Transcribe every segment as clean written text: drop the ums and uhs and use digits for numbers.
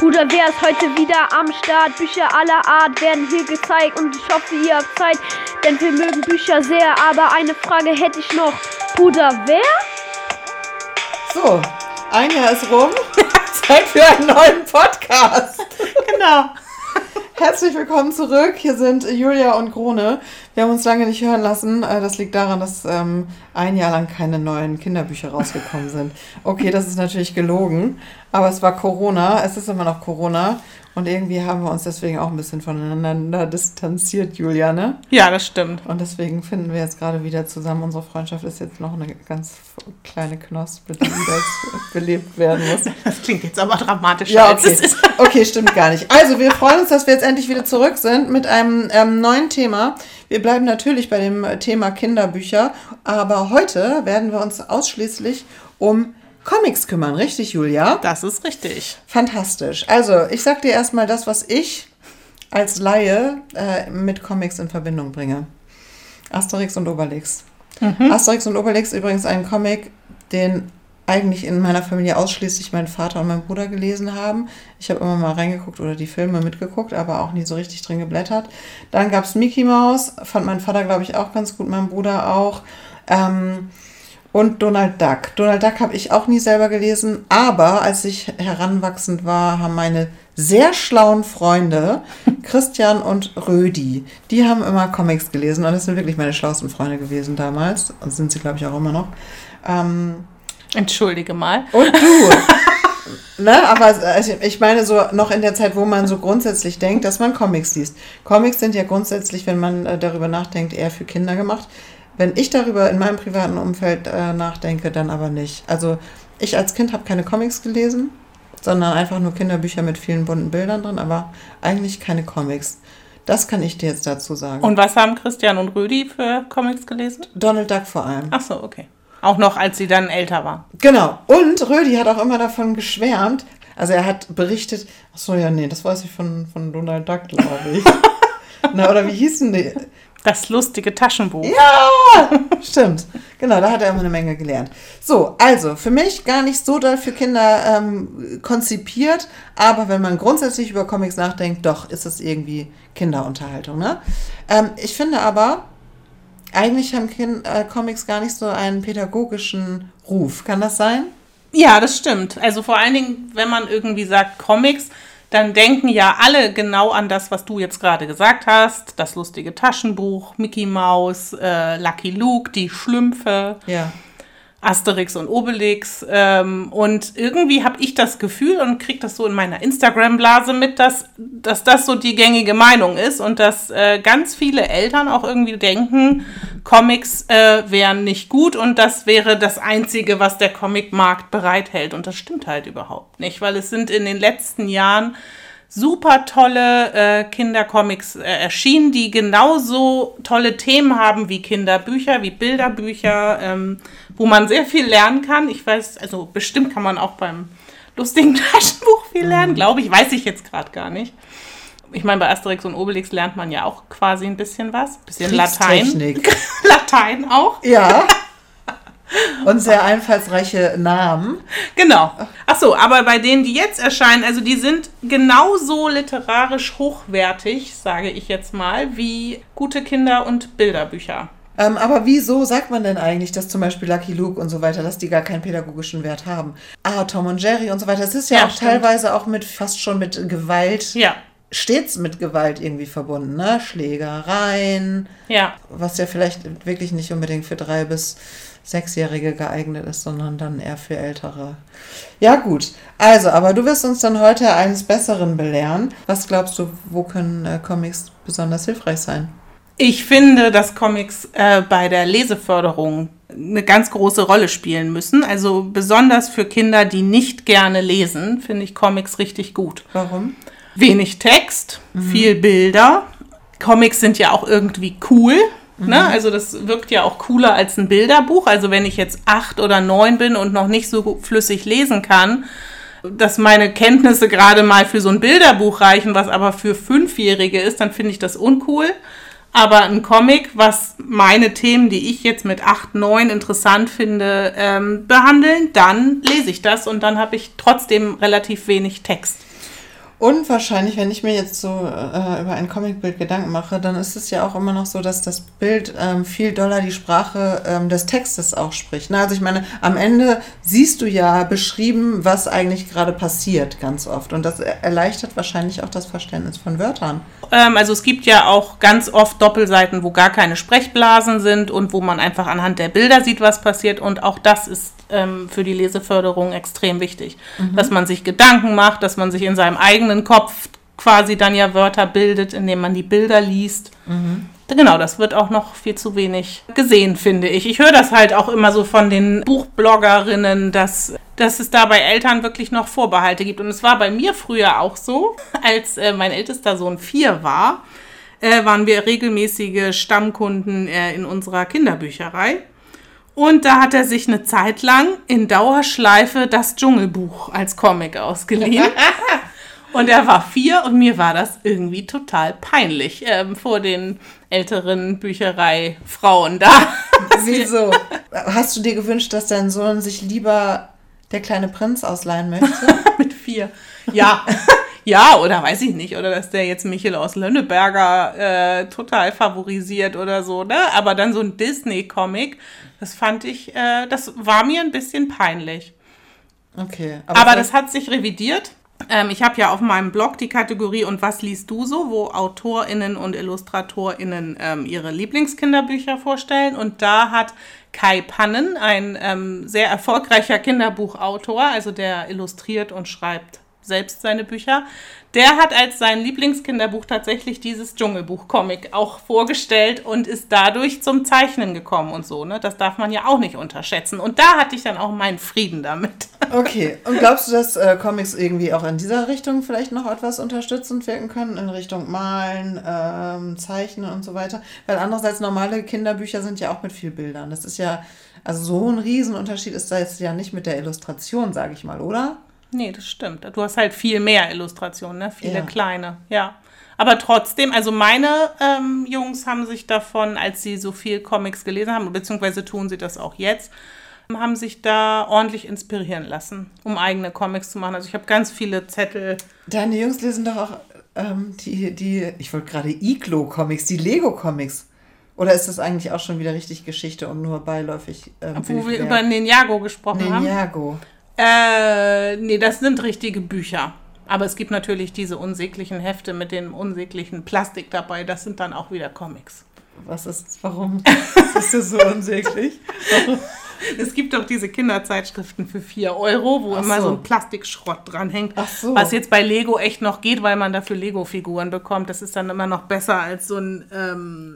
Bruder, wer ist heute wieder am Start? Bücher aller Art werden hier gezeigt und ich hoffe, ihr habt Zeit, denn wir mögen Bücher sehr. Aber eine Frage hätte ich noch. Bruder, wer? So, ein Jahr ist rum. Zeit für einen neuen Podcast. Genau. Herzlich willkommen zurück. Hier sind Julia und Krone. Wir haben uns lange nicht hören lassen. Das liegt daran, dass ein Jahr lang keine neuen Kinderbücher rausgekommen sind. Okay, das ist natürlich gelogen, aber es war Corona. Es ist immer noch Corona. Und irgendwie haben wir uns deswegen auch ein bisschen voneinander distanziert, Julia, ne? Ja, das stimmt. Und deswegen finden wir jetzt gerade wieder zusammen. Unsere Freundschaft ist jetzt noch eine ganz kleine Knospe, die wieder belebt werden muss. Das klingt jetzt aber dramatischer, ja, als okay. es ist. Okay, stimmt gar nicht. Also, wir freuen uns, dass wir jetzt endlich wieder zurück sind mit einem neuen Thema. Wir bleiben natürlich bei dem Thema Kinderbücher, aber heute werden wir uns ausschließlich um Comics kümmern, richtig, Julia? Das ist richtig. Fantastisch. Also, ich sag dir erstmal das, was ich als Laie mit Comics in Verbindung bringe. Asterix und Obelix. Asterix und Obelix ist übrigens ein Comic, den eigentlich in meiner Familie ausschließlich mein Vater und mein Bruder gelesen haben. Ich habe immer mal reingeguckt oder die Filme mitgeguckt, aber auch nie so richtig drin geblättert. Dann gab es Mickey Mouse, fand mein Vater, glaube ich, auch ganz gut, mein Bruder auch. Und Donald Duck. Donald Duck habe ich auch nie selber gelesen, aber als ich heranwachsend war, haben meine sehr schlauen Freunde, Christian und Rödi, die haben immer Comics gelesen und das sind wirklich meine schlauesten Freunde gewesen damals und sind sie, glaube ich, auch immer noch. Entschuldige mal. Und du. Ne, aber also ich meine so noch in der Zeit, wo man so grundsätzlich denkt, dass man Comics liest. Comics sind ja grundsätzlich, wenn man darüber nachdenkt, eher für Kinder gemacht. Wenn ich darüber in meinem privaten Umfeld nachdenke, dann aber nicht. Also ich als Kind habe keine Comics gelesen, sondern einfach nur Kinderbücher mit vielen bunten Bildern drin, aber eigentlich keine Comics. Das kann ich dir jetzt dazu sagen. Und was haben Christian und Rödi für Comics gelesen? Donald Duck vor allem. Ach so, okay. Auch noch, als sie dann älter war. Genau. Und Rödi hat auch immer davon geschwärmt. Also er hat berichtet, ach so, ja, nee, das weiß ich von Donald Duck, glaube ich. Na, oder wie hieß denn die? Das lustige Taschenbuch. Ja, stimmt. Genau, da hat er immer eine Menge gelernt. So, also für mich gar nicht so doll für Kinder konzipiert, aber wenn man grundsätzlich über Comics nachdenkt, doch, ist es irgendwie Kinderunterhaltung. Ne? Ich finde aber, eigentlich haben Comics gar nicht so einen pädagogischen Ruf. Kann das sein? Ja, das stimmt. Also vor allen Dingen, wenn man irgendwie sagt Comics, dann denken ja alle genau an das, was du jetzt gerade gesagt hast. Das lustige Taschenbuch, Mickey Mouse, Lucky Luke, die Schlümpfe, ja. Asterix und Obelix. Und irgendwie habe ich das Gefühl und kriege das so in meiner Instagram-Blase mit, dass das so die gängige Meinung ist und dass ganz viele Eltern auch irgendwie denken, Comics wären nicht gut und das wäre das Einzige, was der Comicmarkt bereithält. Und das stimmt halt überhaupt nicht, weil es sind in den letzten Jahren super tolle Kindercomics erschienen, die genauso tolle Themen haben wie Kinderbücher, wie Bilderbücher, wo man sehr viel lernen kann. Ich weiß, also bestimmt kann man auch beim lustigen Taschenbuch viel lernen, glaube ich. Weiß ich jetzt gerade gar nicht. Ich meine, bei Asterix und Obelix lernt man ja auch quasi ein bisschen was. Ein bisschen Latein. Latein auch. Ja. Und sehr einfallsreiche Namen. Genau. Ach so, aber bei denen, die jetzt erscheinen, also die sind genauso literarisch hochwertig, sage ich jetzt mal, wie gute Kinder- und Bilderbücher. Aber wieso sagt man denn eigentlich, dass zum Beispiel Lucky Luke und so weiter, dass die gar keinen pädagogischen Wert haben? Tom und Jerry und so weiter, das ist ja auch stimmt. teilweise auch fast schon mit Gewalt, Ja. stets mit Gewalt irgendwie verbunden, ne? Schlägereien, Ja. was ja vielleicht wirklich nicht unbedingt für 3- bis 6-Jährige geeignet ist, sondern dann eher für Ältere. Ja gut, also, aber du wirst uns dann heute eines Besseren belehren. Was glaubst du, wo können Comics besonders hilfreich sein? Ich finde, dass Comics bei der Leseförderung eine ganz große Rolle spielen müssen. Also besonders für Kinder, die nicht gerne lesen, finde ich Comics richtig gut. Warum? Wenig Text, viel Bilder. Comics sind ja auch irgendwie cool. Ne? Also das wirkt ja auch cooler als ein Bilderbuch. Also wenn ich jetzt 8 oder 9 bin und noch nicht so flüssig lesen kann, dass meine Kenntnisse gerade mal für so ein Bilderbuch reichen, was aber für 5-Jährige ist, dann finde ich das uncool. Aber ein Comic, was meine Themen, die ich jetzt mit 8, 9 interessant finde, behandeln, dann lese ich das und dann habe ich trotzdem relativ wenig Text. Und wahrscheinlich, wenn ich mir jetzt so über ein Comicbild Gedanken mache, dann ist es ja auch immer noch so, dass das Bild viel doller die Sprache des Textes auch spricht. Ne? Also ich meine, am Ende siehst du ja beschrieben, was eigentlich gerade passiert, ganz oft. Und das erleichtert wahrscheinlich auch das Verständnis von Wörtern. Also es gibt ja auch ganz oft Doppelseiten, wo gar keine Sprechblasen sind und wo man einfach anhand der Bilder sieht, was passiert. Und auch das ist für die Leseförderung extrem wichtig. Dass man sich Gedanken macht, dass man sich in seinem eigenen Kopf quasi dann ja Wörter bildet, indem man die Bilder liest. Genau, das wird auch noch viel zu wenig gesehen, finde ich. Ich höre das halt auch immer so von den Buchbloggerinnen, dass es da bei Eltern wirklich noch Vorbehalte gibt. Und es war bei mir früher auch so, als mein ältester Sohn 4 war, waren wir regelmäßige Stammkunden in unserer Kinderbücherei. Und da hat er sich eine Zeit lang in Dauerschleife das Dschungelbuch als Comic ausgeliehen. Und er war 4 und mir war das irgendwie total peinlich vor den älteren Büchereifrauen da. Wieso? Hast du dir gewünscht, dass dein Sohn sich lieber der kleine Prinz ausleihen möchte? Mit 4. Ja. Ja, oder weiß ich nicht. Oder dass der jetzt Michel aus Lönneberger total favorisiert oder so, ne? Aber dann so ein Disney-Comic, das fand ich, das war mir ein bisschen peinlich. Okay. Aber das hat sich revidiert. Ich habe ja auf meinem Blog die Kategorie "Und was liest du so?", wo AutorInnen und IllustratorInnen ihre Lieblingskinderbücher vorstellen. Und da hat Kai Pannen, ein sehr erfolgreicher Kinderbuchautor, also der illustriert und schreibt selbst seine Bücher, der hat als sein Lieblingskinderbuch tatsächlich dieses Dschungelbuch-Comic auch vorgestellt und ist dadurch zum Zeichnen gekommen und so, ne? Das darf man ja auch nicht unterschätzen. Und da hatte ich dann auch meinen Frieden damit. Okay, und glaubst du, dass Comics irgendwie auch in dieser Richtung vielleicht noch etwas unterstützend wirken können? In Richtung Malen, Zeichnen und so weiter? Weil andererseits normale Kinderbücher sind ja auch mit viel Bildern. Das ist ja, also so ein Riesenunterschied ist da jetzt ja nicht mit der Illustration, sage ich mal, oder? Nee, das stimmt. Du hast halt viel mehr Illustrationen, ne? Viele kleine, ja. Aber trotzdem, also meine Jungs haben sich davon, als sie so viel Comics gelesen haben, beziehungsweise tun sie das auch jetzt, haben sich da ordentlich inspirieren lassen, um eigene Comics zu machen. Also ich habe ganz viele Zettel. Deine Jungs lesen doch auch ich wollte gerade Iglo-Comics, die Lego-Comics. Oder ist das eigentlich auch schon wieder richtig Geschichte und nur beiläufig? Wo wir über Ninjago gesprochen haben. Ninjago. Nee, das sind richtige Bücher. Aber es gibt natürlich diese unsäglichen Hefte mit dem unsäglichen Plastik dabei. Das sind dann auch wieder Comics. Warum ist das so unsäglich? Es gibt doch diese Kinderzeitschriften für 4 €, wo immer so ein Plastikschrott dranhängt. Ach so. Was jetzt bei Lego echt noch geht, weil man dafür Lego-Figuren bekommt. Das ist dann immer noch besser als so ein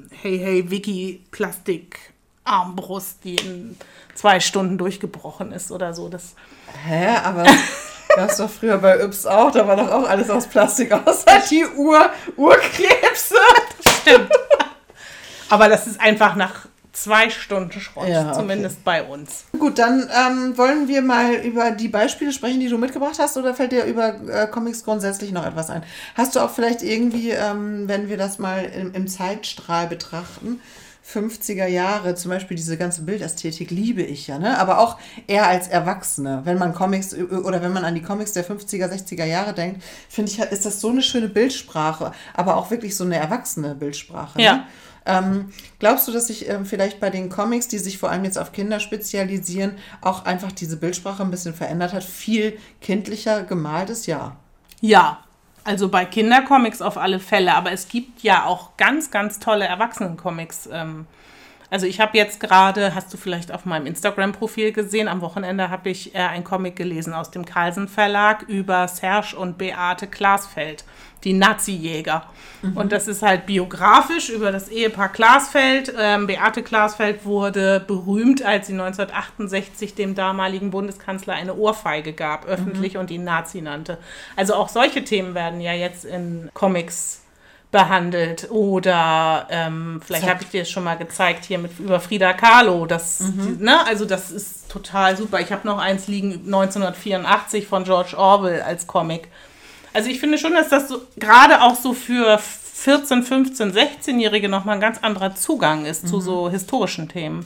Vicky-Plastik-Armbrust, die in 2 Stunden durchgebrochen ist oder so. Hä? Aber das doch früher bei Yps auch, da war doch auch alles aus Plastik, außer die Urkrebse. Das stimmt. Aber das ist einfach nach 2 Stunden Schrott, ja, okay. Zumindest bei uns. Gut, dann wollen wir mal über die Beispiele sprechen, die du mitgebracht hast, oder fällt dir über Comics grundsätzlich noch etwas ein? Hast du auch vielleicht irgendwie, wenn wir das mal im Zeitstrahl betrachten, 50er Jahre, zum Beispiel diese ganze Bildästhetik liebe ich ja, ne? Aber auch eher als Erwachsene. Wenn man Comics oder wenn man an die Comics der 50er, 60er Jahre denkt, finde ich, ist das so eine schöne Bildsprache, aber auch wirklich so eine erwachsene Bildsprache. Ja. Ne? Glaubst du, dass sich vielleicht bei den Comics, die sich vor allem jetzt auf Kinder spezialisieren, auch einfach diese Bildsprache ein bisschen verändert hat, viel kindlicher gemalt ist? Ja. Ja. Also bei Kindercomics auf alle Fälle, aber es gibt ja auch ganz, ganz tolle Erwachsenencomics. Also ich habe jetzt gerade, hast du vielleicht auf meinem Instagram-Profil gesehen, am Wochenende habe ich ein Comic gelesen aus dem Carlsen Verlag über Serge und Beate Glasfeld, die Nazi-Jäger. Und das ist halt biografisch über das Ehepaar Glasfeld. Beate Glasfeld wurde berühmt, als sie 1968 dem damaligen Bundeskanzler eine Ohrfeige gab, öffentlich, und ihn Nazi nannte. Also auch solche Themen werden ja jetzt in Comics behandelt. Oder vielleicht habe ich dir das schon mal gezeigt hier über Frida Kahlo. Also das ist total super. Ich habe noch eins liegen, 1984 von George Orwell als Comic. Also ich finde schon, dass das so, gerade auch so für 14-, 15-, 16-Jährige nochmal ein ganz anderer Zugang ist zu so historischen Themen.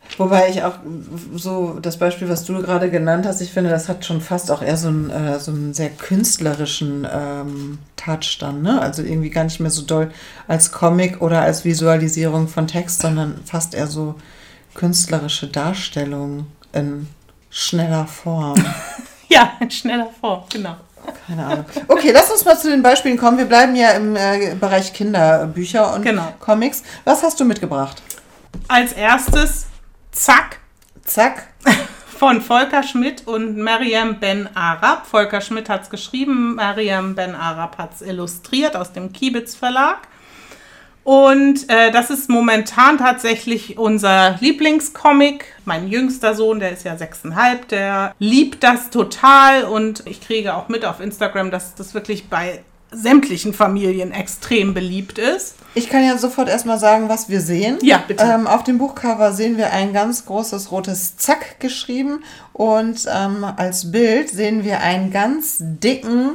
Wobei ich auch so das Beispiel, was du gerade genannt hast, ich finde, das hat schon fast auch eher so einen sehr künstlerischen Touch dann, ne? Also irgendwie gar nicht mehr so doll als Comic oder als Visualisierung von Text, sondern fast eher so künstlerische Darstellung in schneller Form. Ja, in schneller Form, genau. Keine Ahnung. Okay, lass uns mal zu den Beispielen kommen. Wir bleiben ja im Bereich Kinderbücher und Comics. Was hast du mitgebracht? Als erstes Zack. Zack. Von Volker Schmidt und Maryam Ben Arab. Volker Schmidt hat es geschrieben, Maryam Ben Arab hat es illustriert aus dem Kibitz Verlag. Und das ist momentan tatsächlich unser Lieblingscomic. Mein jüngster Sohn, der ist ja 6,5, der liebt das total. Und ich kriege auch mit auf Instagram, dass das wirklich bei sämtlichen Familien extrem beliebt ist. Ich kann ja sofort erstmal sagen, was wir sehen. Ja, bitte. Auf dem Buchcover sehen wir ein ganz großes rotes Zack geschrieben. Und als Bild sehen wir einen ganz dicken,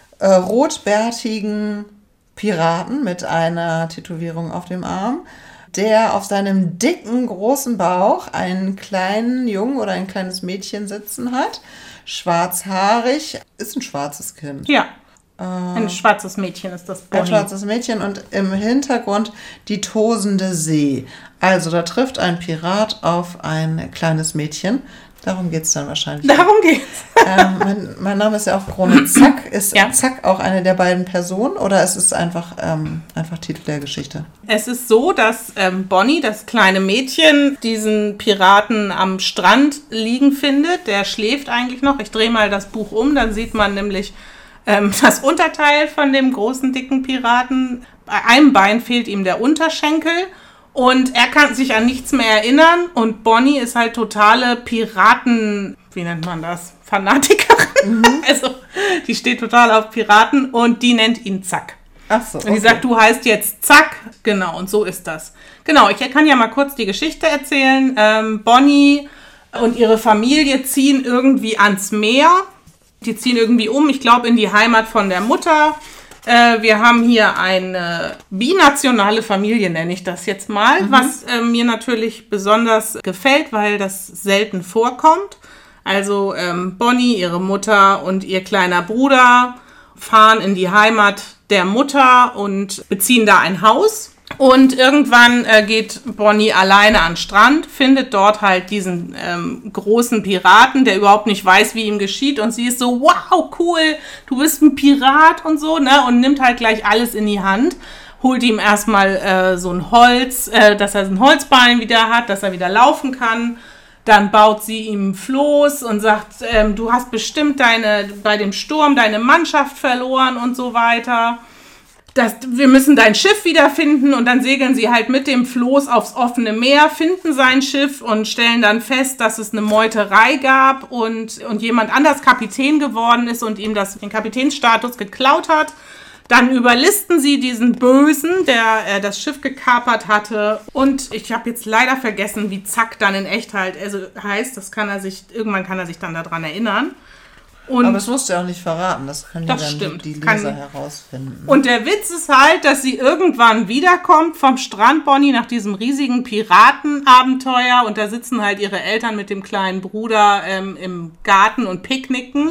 rotbärtigen Piraten mit einer Tätowierung auf dem Arm, der auf seinem dicken, großen Bauch einen kleinen Jungen oder ein kleines Mädchen sitzen hat. Schwarzhaarig, ist ein schwarzes Kind. Ja, ein schwarzes Mädchen ist das Bonnie. Ein schwarzes Mädchen und im Hintergrund die tosende See. Also da trifft ein Pirat auf ein kleines Mädchen. Darum geht es dann wahrscheinlich. Darum geht's. Mein Name ist ja auch Krone Zack. Ist ja. Zack auch eine der beiden Personen oder ist es einfach Titel der Geschichte? Es ist so, dass Bonnie, das kleine Mädchen, diesen Piraten am Strand liegen findet. Der schläft eigentlich noch. Ich drehe mal das Buch um, dann sieht man nämlich das Unterteil von dem großen, dicken Piraten. Bei einem Bein fehlt ihm der Unterschenkel. Und er kann sich an nichts mehr erinnern und Bonnie ist halt totale Piraten, wie nennt man das? Fanatikerin. Mhm. Also die steht total auf Piraten und die nennt ihn Zack. Ach so. Und die sagt, du heißt jetzt Zack. Genau, und so ist das. Genau, ich kann ja mal kurz die Geschichte erzählen. Bonnie und ihre Familie ziehen irgendwie ans Meer. Die ziehen irgendwie um, ich glaube in die Heimat von der Mutter. Wir haben hier eine binationale Familie, nenne ich das jetzt mal, was mir natürlich besonders gefällt, weil das selten vorkommt. Also Bonnie, ihre Mutter und ihr kleiner Bruder fahren in die Heimat der Mutter und beziehen da ein Haus. Und irgendwann geht Bonnie alleine an den Strand, findet dort halt diesen großen Piraten, der überhaupt nicht weiß, wie ihm geschieht. Und sie ist so, wow, cool, du bist ein Pirat und so, ne? Und nimmt halt gleich alles in die Hand. Holt ihm erstmal so ein Holz, dass er so ein Holzbein wieder hat, dass er wieder laufen kann. Dann baut sie ihm Floß und sagt, du hast bestimmt bei dem Sturm deine Mannschaft verloren und so weiter. Wir müssen dein Schiff wiederfinden und dann segeln sie halt mit dem Floß aufs offene Meer, finden sein Schiff und stellen dann fest, dass es eine Meuterei gab und jemand anders Kapitän geworden ist und ihm den Kapitänsstatus geklaut hat. Dann überlisten sie diesen Bösen, der das Schiff gekapert hatte. Und ich habe jetzt leider vergessen, wie Zack dann in Echtheit heißt. Irgendwann kann er sich dann daran erinnern. Aber das musst du ja auch nicht verraten, das können die Leser herausfinden. Und der Witz ist halt, dass sie irgendwann wiederkommt vom Strand, Bonnie, nach diesem riesigen Piratenabenteuer und da sitzen halt ihre Eltern mit dem kleinen Bruder im Garten und picknicken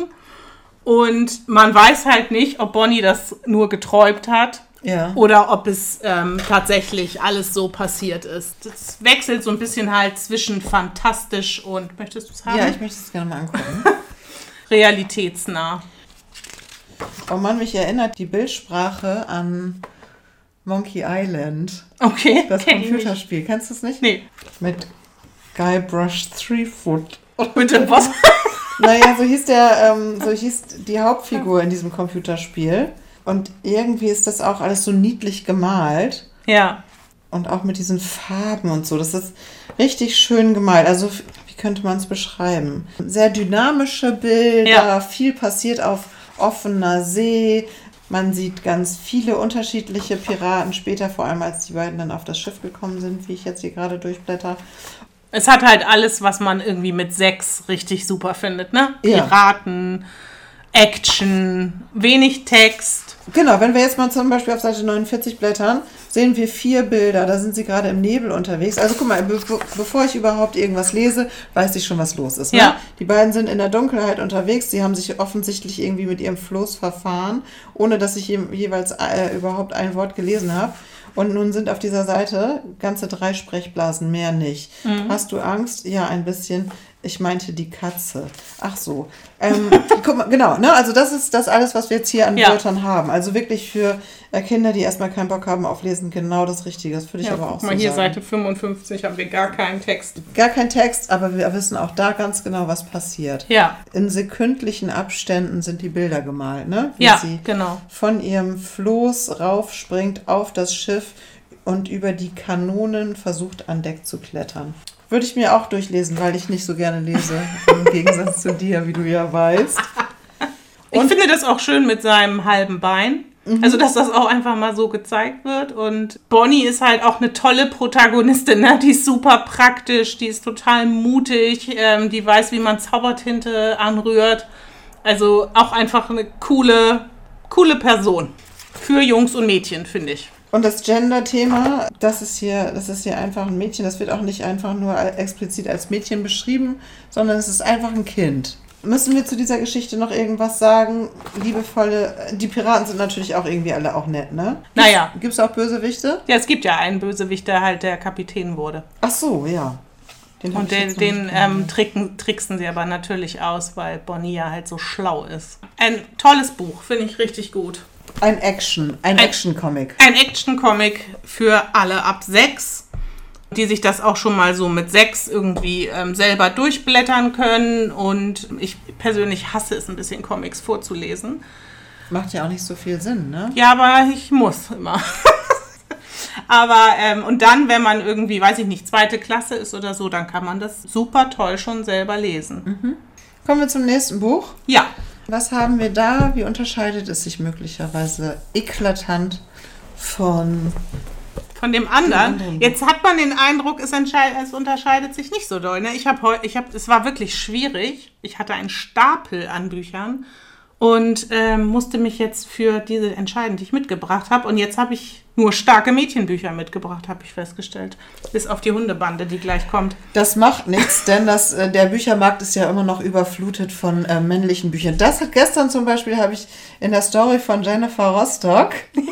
und man weiß halt nicht, ob Bonnie das nur geträumt hat oder ob es tatsächlich alles so passiert ist. Das wechselt so ein bisschen halt zwischen fantastisch und, möchtest du es haben? Ja, ich möchte es gerne mal angucken. Realitätsnah. Oh Mann, mich erinnert die Bildsprache an Monkey Island. Okay. Das Computerspiel. Kennst du es nicht? Nee. Mit Guybrush Threepwood. Bitte, was? Naja, so hieß die Hauptfigur in diesem Computerspiel. Und irgendwie ist das auch alles so niedlich gemalt. Ja. Und auch mit diesen Farben und so. Das ist richtig schön gemalt. Also, wie könnte man es beschreiben? Sehr dynamische Bilder, viel passiert auf offener See. Man sieht ganz viele unterschiedliche Piraten. Später, vor allem als die beiden dann auf das Schiff gekommen sind, wie ich jetzt hier gerade durchblätter. Es hat halt alles, was man irgendwie mit 6 richtig super findet, ne? Piraten, Action, wenig Text. Genau, wenn wir jetzt mal zum Beispiel auf Seite 49 blättern, sehen wir 4 Bilder. Da sind sie gerade im Nebel unterwegs. Also guck mal, bevor ich überhaupt irgendwas lese, weiß ich schon, was los ist. Ne? Ja. Die beiden sind in der Dunkelheit unterwegs. Sie haben sich offensichtlich irgendwie mit ihrem Floß verfahren, ohne dass ich jeweils überhaupt ein Wort gelesen habe. Und nun sind auf dieser Seite ganze 3 Sprechblasen, mehr nicht. Hast du Angst? Ja, ein bisschen. Ich meinte die Katze. Ach so. Guck mal, genau, ne? Also das ist das alles, was wir jetzt hier an Wörtern haben. Also wirklich für Kinder, die erstmal keinen Bock haben auf Lesen, genau das Richtige. Das würde ich aber auch so sagen. Guck mal, hier Seite 55 haben wir gar keinen Text. Gar kein Text, aber wir wissen auch da ganz genau, was passiert. Ja. In sekündlichen Abständen sind die Bilder gemalt, ne? Wie Ja, sie genau. von ihrem Floß raufspringt auf das Schiff und über die Kanonen versucht, an Deck zu klettern. Würde ich mir auch durchlesen, weil ich nicht so gerne lese, im Gegensatz zu dir, wie du ja weißt. Ich finde das auch schön mit seinem halben Bein. Also, dass das auch einfach mal so gezeigt wird. Und Bonnie ist halt auch eine tolle Protagonistin, ne? Die ist super praktisch, die ist total mutig, die weiß, wie man Zaubertinte anrührt. Also auch einfach eine coole Person. Für Jungs und Mädchen, finde ich. Und das Gender-Thema, das ist hier einfach ein Mädchen. Das wird auch nicht einfach nur explizit als Mädchen beschrieben, sondern es ist einfach ein Kind. Müssen wir zu dieser Geschichte noch irgendwas sagen? Die Piraten sind natürlich auch irgendwie alle auch nett, ne? Naja. Gibt es auch Bösewichte? Ja, es gibt ja einen Bösewicht, der halt der Kapitän wurde. Ach so, ja. Und den tricksen sie aber natürlich aus, weil Bonnie ja halt so schlau ist. Ein tolles Buch, finde ich richtig gut. Ein Action-Comic. Ein Action-Comic für alle ab 6, die sich das auch schon mal so mit 6 irgendwie selber durchblättern können. Und ich persönlich hasse es, ein bisschen Comics vorzulesen. Macht ja auch nicht so viel Sinn, ne? Ja, aber ich muss immer. Aber, und dann, wenn man irgendwie, weiß ich nicht, 2. Klasse ist oder so, dann kann man das super toll schon selber lesen. Kommen wir zum nächsten Buch. Ja. Was haben wir da? Wie unterscheidet es sich möglicherweise eklatant von dem anderen? Jetzt hat man den Eindruck, es unterscheidet sich nicht so doll. Ne? Es war wirklich schwierig. Ich hatte einen Stapel an Büchern und musste mich jetzt für diese entscheiden, die ich mitgebracht habe. Und jetzt habe ich nur starke Mädchenbücher mitgebracht, habe ich festgestellt. Bis auf die Hundebande, die gleich kommt. Das macht nichts, denn der Büchermarkt ist ja immer noch überflutet von männlichen Büchern. Gestern zum Beispiel habe ich in der Story von Jennifer Rostock,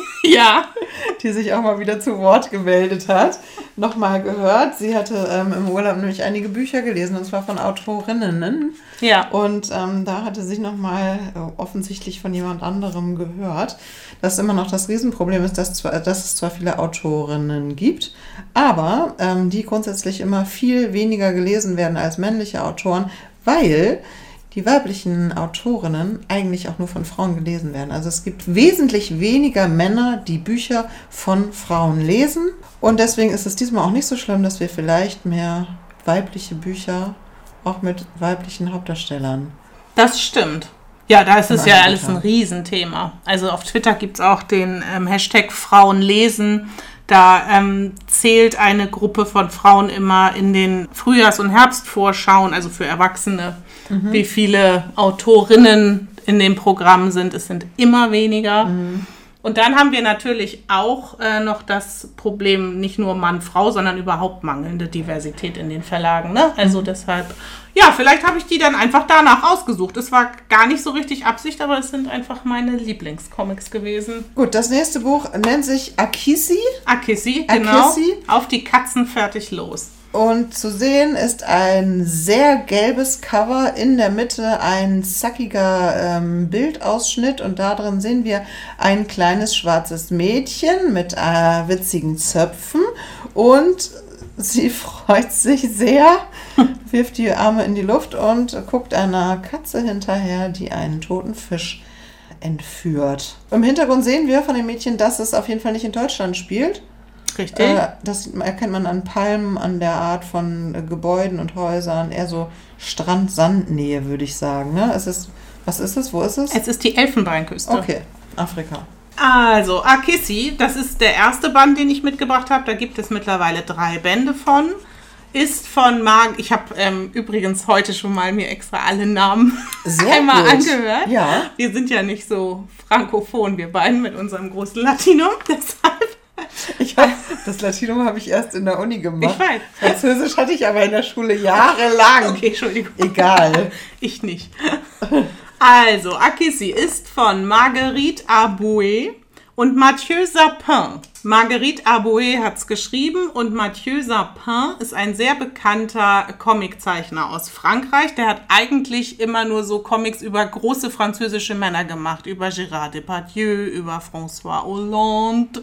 die sich auch mal wieder zu Wort gemeldet hat, nochmal gehört. Sie hatte im Urlaub nämlich einige Bücher gelesen, und zwar von Autorinnen. Ja. Und da hatte sie nochmal offensichtlich von jemand anderem gehört, dass immer noch das Riesenproblem ist, dass es zwar viele Autorinnen gibt, aber die grundsätzlich immer viel weniger gelesen werden als männliche Autoren, weil die weiblichen Autorinnen eigentlich auch nur von Frauen gelesen werden. Also es gibt wesentlich weniger Männer, die Bücher von Frauen lesen. Und deswegen ist es diesmal auch nicht so schlimm, dass wir vielleicht mehr weibliche Bücher auch mit weiblichen Hauptdarstellern. Das stimmt. Ja, da ist es ja alles ein Riesenthema. Also auf Twitter gibt es auch den Hashtag Frauen lesen. Da zählt eine Gruppe von Frauen immer in den Frühjahrs- und Herbstvorschauen, also für Erwachsene, wie viele Autorinnen in dem Programm sind. Es sind immer weniger. Und dann haben wir natürlich auch noch das Problem, nicht nur Mann-Frau, sondern überhaupt mangelnde Diversität in den Verlagen. Ne? Also deshalb, ja, vielleicht habe ich die dann einfach danach ausgesucht. Es war gar nicht so richtig Absicht, aber es sind einfach meine Lieblingscomics gewesen. Gut, das nächste Buch nennt sich Akissi. Akissi, genau. Auf die Katzen fertig los. Und zu sehen ist ein sehr gelbes Cover, in der Mitte ein zackiger Bildausschnitt, und da drin sehen wir ein kleines schwarzes Mädchen mit witzigen Zöpfen, und sie freut sich sehr, wirft die Arme in die Luft und guckt einer Katze hinterher, die einen toten Fisch entführt. Im Hintergrund sehen wir von dem Mädchen, dass es auf jeden Fall nicht in Deutschland spielt. Richtig. Das erkennt man an Palmen, an der Art von Gebäuden und Häusern, eher so Strand-Sand-Nähe, würde ich sagen. Ne? Was ist es? Wo ist es? Es ist die Elfenbeinküste. Okay, Afrika. Also, Akissi, das ist der erste Band, den ich mitgebracht habe. Da gibt es mittlerweile 3 Bände von. ist von ich habe übrigens heute schon mal mir extra alle Namen einmal angehört. Ja. Wir sind ja nicht so frankophon, wir beiden mit unserem großen Latinum, deshalb. Das Latinum habe ich erst in der Uni gemacht. Ich weiß. Französisch hatte ich aber in der Schule jahrelang. Okay, Entschuldigung. Egal. Ich nicht. Also, Akissi ist von Marguerite Aboué und Mathieu Sapin. Marguerite Aboué hat es geschrieben und Mathieu Sapin ist ein sehr bekannter Comiczeichner aus Frankreich. Der hat eigentlich immer nur so Comics über große französische Männer gemacht. Über Gérard Depardieu, über François Hollande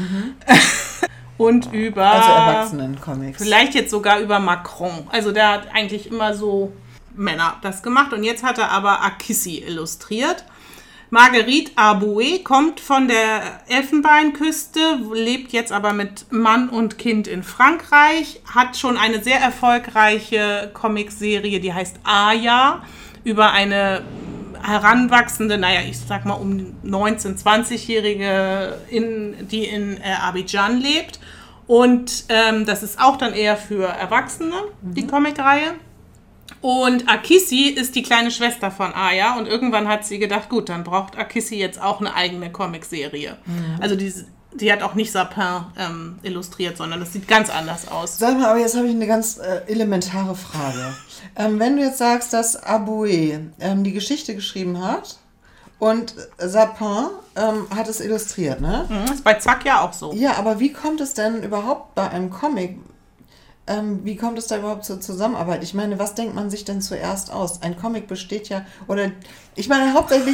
und über... Also Erwachsenen-Comics. Vielleicht jetzt sogar über Macron. Also der hat eigentlich immer so Männer das gemacht und jetzt hat er aber Akissi illustriert. Marguerite Aboué kommt von der Elfenbeinküste, lebt jetzt aber mit Mann und Kind in Frankreich, hat schon eine sehr erfolgreiche Comicserie, die heißt Aya, über eine heranwachsende, ich sag mal um 19-, 20-Jährige, die in Abidjan lebt. Und das ist auch dann eher für Erwachsene, die Comicreihe. Und Akissi ist die kleine Schwester von Aya und irgendwann hat sie gedacht, gut, dann braucht Akissi jetzt auch eine eigene Comicserie. Also die hat auch nicht Sapin illustriert, sondern das sieht ganz anders aus. Sag mal, aber jetzt habe ich eine ganz elementare Frage. Wenn du jetzt sagst, dass Aboué die Geschichte geschrieben hat und Sapin hat es illustriert, ne? Ist bei Zack ja auch so. Ja, aber wie kommt es denn überhaupt bei einem Comic... wie kommt es da überhaupt zur Zusammenarbeit? Ich meine, was denkt man sich denn zuerst aus? Ein Comic besteht ja, oder ich meine, hauptsächlich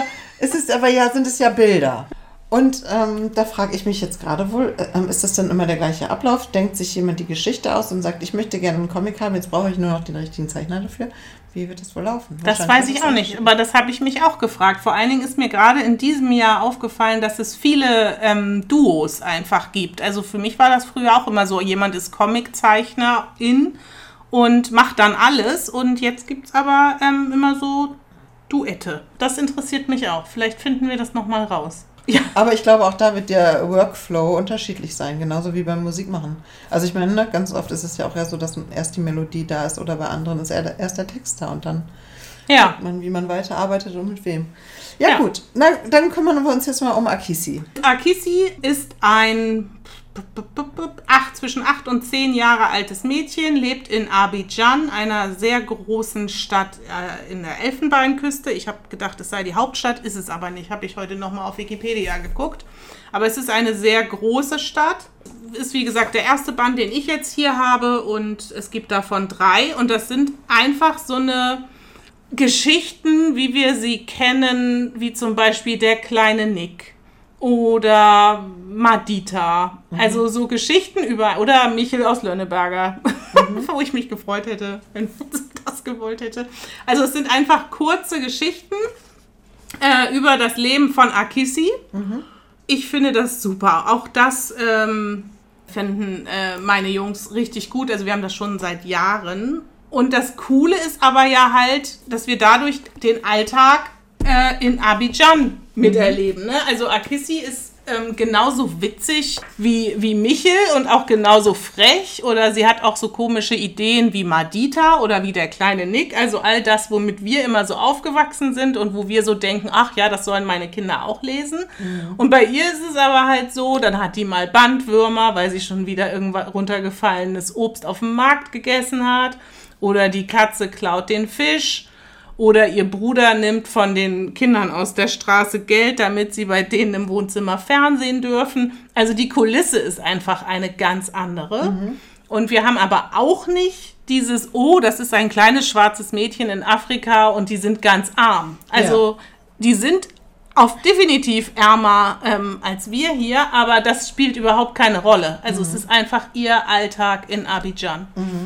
sind es ja Bilder. Und da frage ich mich jetzt gerade wohl, ist das dann immer der gleiche Ablauf? Denkt sich jemand die Geschichte aus und sagt, ich möchte gerne einen Comic haben, jetzt brauche ich nur noch den richtigen Zeichner dafür? Wie wird das wohl laufen? Das weiß ich auch nicht, aber das habe ich mich auch gefragt. Vor allen Dingen ist mir gerade in diesem Jahr aufgefallen, dass es viele Duos einfach gibt. Also für mich war das früher auch immer so, jemand ist Comiczeichnerin und macht dann alles. Und jetzt gibt es aber immer so Duette. Das interessiert mich auch. Vielleicht finden wir das nochmal raus. Ja. Aber ich glaube, auch da wird der Workflow unterschiedlich sein, genauso wie beim Musikmachen. Also ich meine, ganz oft ist es ja auch ja so, dass erst die Melodie da ist oder bei anderen ist erst der Text da und dann guckt man, wie man weiterarbeitet und mit wem. Ja. Gut, dann kümmern wir uns jetzt mal um Akissi. Akissi ist ein zwischen 8 und 10 Jahre altes Mädchen, lebt in Abidjan, einer sehr großen Stadt in der Elfenbeinküste. Ich habe gedacht, es sei die Hauptstadt, ist es aber nicht. Habe ich heute nochmal auf Wikipedia geguckt. Aber es ist eine sehr große Stadt. Ist wie gesagt der erste Band, den ich jetzt hier habe und es gibt davon 3. Und das sind einfach so eine Geschichten, wie wir sie kennen, wie zum Beispiel der kleine Nick. Oder Madita. Also so Geschichten oder Michel aus Lönneberger, wo ich mich gefreut hätte, wenn sie das gewollt hätte. Also es sind einfach kurze Geschichten über das Leben von Akissi. Ich finde das super. Auch das finden meine Jungs richtig gut. Also wir haben das schon seit Jahren. Und das Coole ist aber ja halt, dass wir dadurch den Alltag in Abidjan miterleben. Ne? Also Akissi ist genauso witzig wie Michel und auch genauso frech. Oder sie hat auch so komische Ideen wie Madita oder wie der kleine Nick. Also all das, womit wir immer so aufgewachsen sind und wo wir so denken, ach ja, das sollen meine Kinder auch lesen. Und bei ihr ist es aber halt so, dann hat die mal Bandwürmer, weil sie schon wieder irgendwas runtergefallenes Obst auf dem Markt gegessen hat. Oder die Katze klaut den Fisch. Oder ihr Bruder nimmt von den Kindern aus der Straße Geld, damit sie bei denen im Wohnzimmer fernsehen dürfen. Also die Kulisse ist einfach eine ganz andere. Und wir haben aber auch nicht dieses, das ist ein kleines schwarzes Mädchen in Afrika und die sind ganz arm. Also die sind definitiv ärmer als wir hier, aber das spielt überhaupt keine Rolle. Also es ist einfach ihr Alltag in Abidjan.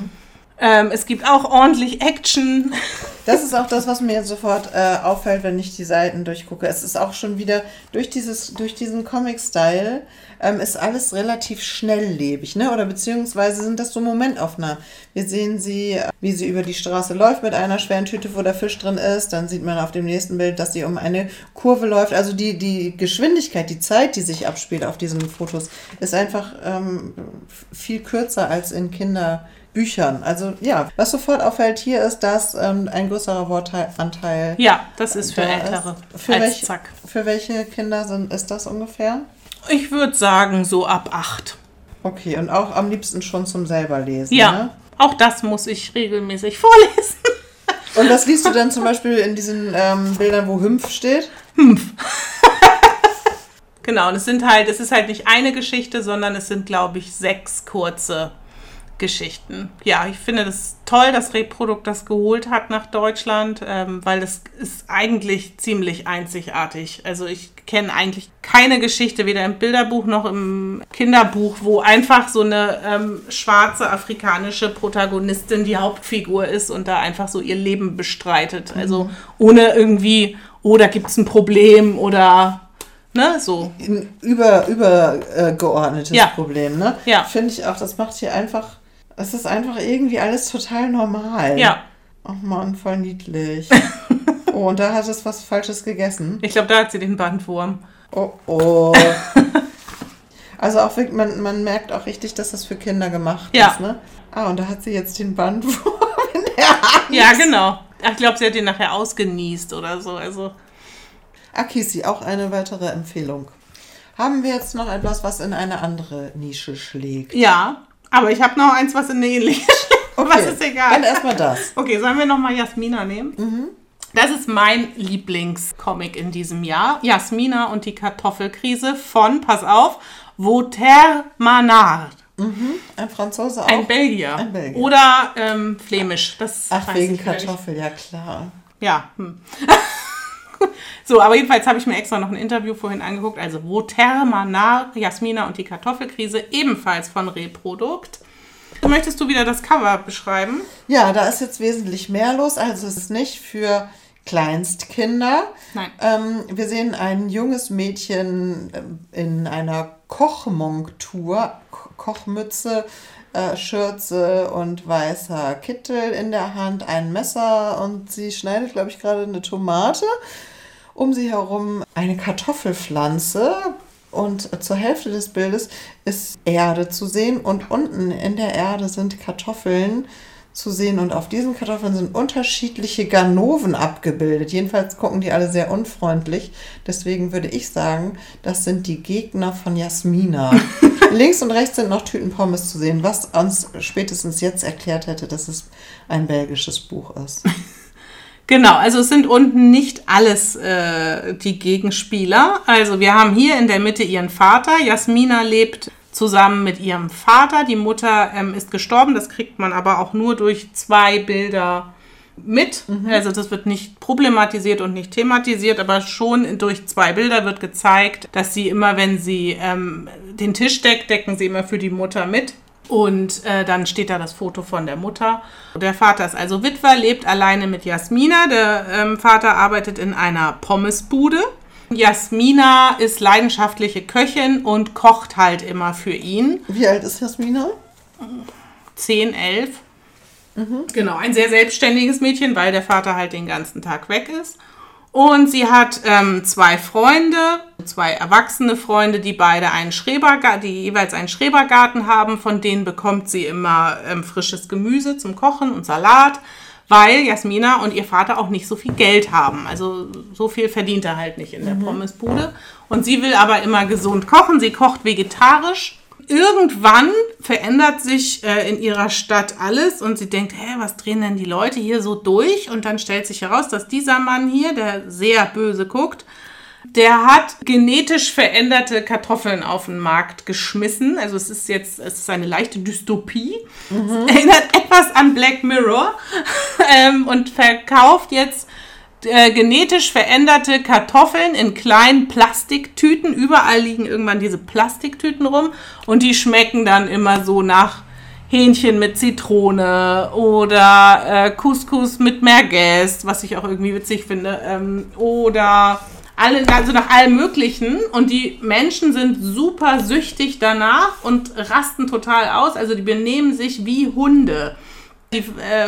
Es gibt auch ordentlich Action. Das ist auch das, was mir sofort auffällt, wenn ich die Seiten durchgucke. Es ist auch schon wieder durch diesen Comic-Style ist alles relativ schnelllebig, ne? Oder beziehungsweise sind das so Momentaufnahmen. Wir sehen sie, wie sie über die Straße läuft mit einer schweren Tüte, wo der Fisch drin ist. Dann sieht man auf dem nächsten Bild, dass sie um eine Kurve läuft. Also die Geschwindigkeit, die Zeit, die sich abspielt auf diesen Fotos, ist einfach viel kürzer als in Büchern. Also ja, was sofort auffällt hier ist, dass ein größerer Wortanteil. Ja, das ist für Ältere. Für welche Kinder ist das ungefähr? Ich würde sagen, so ab 8. Okay, und auch am liebsten schon zum selber lesen. Ja, ne? Auch das muss ich regelmäßig vorlesen. Und was liest du dann zum Beispiel in diesen Bildern, wo Hümpf steht? Hümpf. Genau, und es ist halt nicht eine Geschichte, sondern es sind, glaube ich, 6 kurze Geschichten. Ja, ich finde das toll, dass Reprodukt das geholt hat nach Deutschland, weil das ist eigentlich ziemlich einzigartig. Also ich kenne eigentlich keine Geschichte, weder im Bilderbuch noch im Kinderbuch, wo einfach so eine schwarze afrikanische Protagonistin die Hauptfigur ist und da einfach so ihr Leben bestreitet. Also ohne irgendwie, da gibt es ein Problem oder... Ne, so. Ein übergeordnetes Problem, ne? Ja. Finde ich auch, das macht hier einfach, es ist einfach irgendwie alles total normal. Ja. Oh Mann, voll niedlich. Oh, und da hat es was Falsches gegessen. Ich glaube, da hat sie den Bandwurm. Oh. Also auch wirklich, man merkt auch richtig, dass das für Kinder gemacht ist, ne? Ah, und da hat sie jetzt den Bandwurm in der Hand. Ja, genau. Ich glaube, sie hat den nachher ausgenießt oder so, also... Akisi, auch eine weitere Empfehlung. Haben wir jetzt noch etwas, was in eine andere Nische schlägt? Ja, aber ich habe noch eins, was in eine ähnliche schlägt. Okay, was ist egal. Dann erstmal das. Okay, sollen wir nochmal Jasmina nehmen? Mhm. Das ist mein Lieblingscomic in diesem Jahr. Jasmina und die Kartoffelkrise von, pass auf, Wouter Manard. Mhm. Ein Franzose auch? Ein Belgier. Ein Belgier. Oder Flämisch. Das Ach, weiß wegen ich nicht. Kartoffel, ja klar. Ja. So, aber jedenfalls habe ich mir extra noch ein Interview vorhin angeguckt. Also Wouter Manard, Jasmina und die Kartoffelkrise, ebenfalls von Reprodukt. Möchtest du wieder das Cover beschreiben? Ja, da ist jetzt wesentlich mehr los. Also es ist nicht für Kleinstkinder. Nein. Wir sehen ein junges Mädchen in einer Kochmontur, Kochmütze, Schürze und weißer Kittel in der Hand, ein Messer und sie schneidet, glaube ich, gerade eine Tomate. Um sie herum eine Kartoffelpflanze und zur Hälfte des Bildes ist Erde zu sehen und unten in der Erde sind Kartoffeln zu sehen und auf diesen Kartoffeln sind unterschiedliche Ganoven abgebildet. Jedenfalls gucken die alle sehr unfreundlich. Deswegen würde ich sagen, das sind die Gegner von Jasmina. Links und rechts sind noch Tüten Pommes zu sehen, was uns spätestens jetzt erklärt hätte, dass es ein belgisches Buch ist. Genau, also es sind unten nicht alles die Gegenspieler. Also wir haben hier in der Mitte ihren Vater. Jasmina lebt zusammen mit ihrem Vater. Die Mutter ist gestorben. Das kriegt man aber auch nur durch 2 Bilder mit. Also das wird nicht problematisiert und nicht thematisiert, aber schon durch 2 Bilder wird gezeigt, dass sie immer, wenn sie den Tisch deckt, decken sie immer für die Mutter mit. Und dann steht da das Foto von der Mutter. Der Vater ist also Witwer, lebt alleine mit Jasmina. Der Vater arbeitet in einer Pommesbude. Jasmina ist leidenschaftliche Köchin und kocht halt immer für ihn. Wie alt ist Jasmina? 10, 11. Genau, ein sehr selbstständiges Mädchen, weil der Vater halt den ganzen Tag weg ist. Und sie hat 2 Freunde, 2 erwachsene Freunde, die beide die jeweils einen Schrebergarten haben. Von denen bekommt sie immer frisches Gemüse zum Kochen und Salat, weil Jasmina und ihr Vater auch nicht so viel Geld haben. Also so viel verdient er halt nicht in der Pommesbude. Und sie will aber immer gesund kochen. Sie kocht vegetarisch. Irgendwann verändert sich in ihrer Stadt alles und sie denkt, was drehen denn die Leute hier so durch? Und dann stellt sich heraus, dass dieser Mann hier, der sehr böse guckt, der hat genetisch veränderte Kartoffeln auf den Markt geschmissen. Also es ist eine leichte Dystopie. Es erinnert etwas an Black Mirror und verkauft jetzt genetisch veränderte Kartoffeln in kleinen Plastiktüten. Überall liegen irgendwann diese Plastiktüten rum und die schmecken dann immer so nach Hähnchen mit Zitrone oder Couscous mit Merguez, was ich auch irgendwie witzig finde, oder also nach allem Möglichen. Und die Menschen sind super süchtig danach und rasten total aus. Also die benehmen sich wie Hunde. Die